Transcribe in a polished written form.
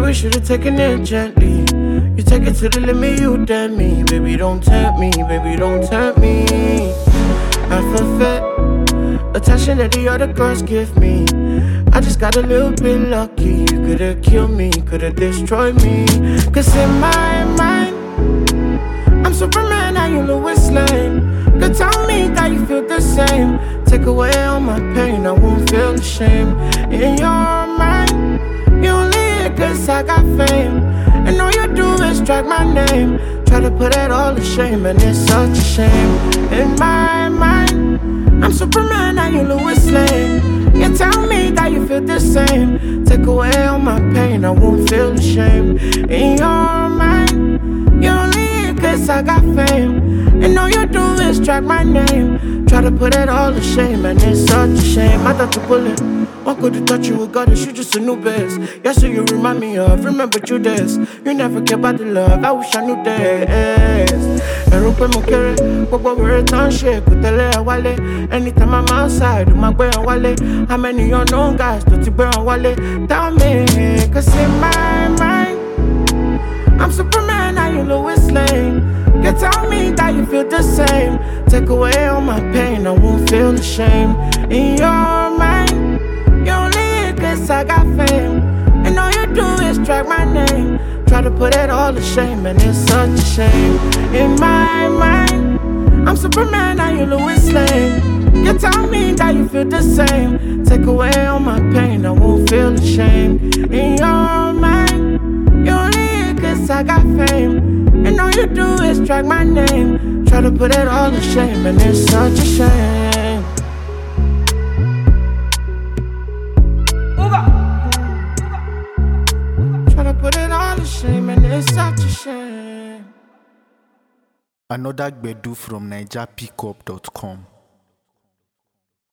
we should've taken it gently. You take it to the limit, you damn me. Baby, don't tempt me, baby, don't tempt me. I forfeit attention that the other girls give me. I just got a little bit lucky. You could've killed me, could've destroyed me. Cause in my mind, I'm Superman, now you Lois Lane. Could tell me that you feel the same. Take away all my pain, I won't feel ashamed. In your mind, you only here cause I got fame. And all you do is drag my name. Try to put it all to shame, and it's such a shame. In my mind, I'm Superman, now you Lois Lane. You tell me that you feel the same. Take away all my pain, I won't feel ashamed. In your mind, you only here cause I got fame. And all you do is drag my name. Try to put it all to shame, and it's such a shame. I thought you bullet, what could have thought you would got it? You just a new base. Yes, so you remind me of, remember you this. You never care about the love, I wish I knew this. Ẹ̀rù pé mo kéré, gbogbo wèrè tán ṣe kò tẹ̀lé ẹ wálé. Anytime I'm outside, ó máa gbé ẹ wálé. How many unknown guys tó ti gbé ẹ wálé? Tell me, cause in my mind, I'm Superman, now you Lois Lane. You tell me that you feel the same. Take away all my pain, I won't feel ashamed. In your mind, you only here cause I got fame. And all you do is drag my name. Try to put it all to shame, and it's such a shame. In my mind, I'm Superman, now you Lois Lane. You tell me that you feel the same. Take away all my pain, I won't feel ashamed. In your mind, you only here cause I got fame. And all you do is drag my name. Try to put it all to shame, and it's such a shame. Try to put it all to shame, and it's such a shame. Another Gbedu from NigerPickup.com.